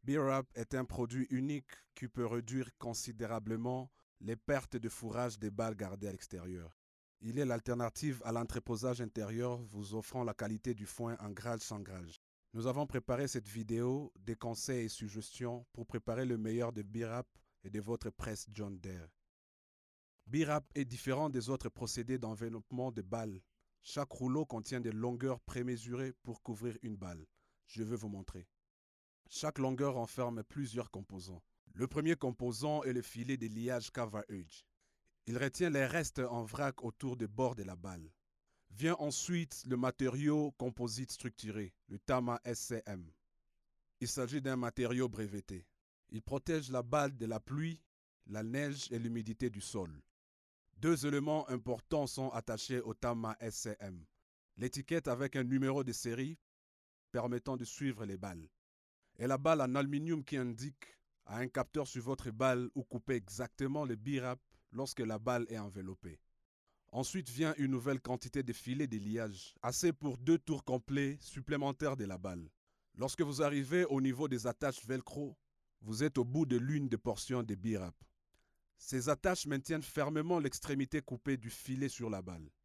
B-Wrap est un produit unique qui peut réduire considérablement les pertes de fourrage des balles gardées à l'extérieur. Il est l'alternative à l'entreposage intérieur vous offrant la qualité du foin en grage sans grage. Nous avons préparé cette vidéo des conseils et suggestions pour préparer le meilleur de B-Wrap et de votre presse John Deere. B-Wrap est différent des autres procédés d'enveloppement de balles. Chaque rouleau contient des longueurs prémesurées pour couvrir une balle. Je vais vous montrer. Chaque longueur renferme plusieurs composants. Le premier composant est le filet de liage Cover Edge. Il retient les restes en vrac autour des bords de la balle. Vient ensuite le matériau composite structuré, le Tama SCM. Il s'agit d'un matériau breveté. Il protège la balle de la pluie, la neige et l'humidité du sol. Deux éléments importants sont attachés au Tama SCM. L'étiquette avec un numéro de série permettant de suivre les balles. Et la balle en aluminium qui indique à un capteur sur votre balle où couper exactement le B-Wrap lorsque la balle est enveloppée. Ensuite vient une nouvelle quantité de filets de liage, assez pour 2 tours complets supplémentaires de la balle. Lorsque vous arrivez au niveau des attaches velcro, vous êtes au bout de l'une des portions de B-Wrap. Ces attaches maintiennent fermement l'extrémité coupée du filet sur la balle.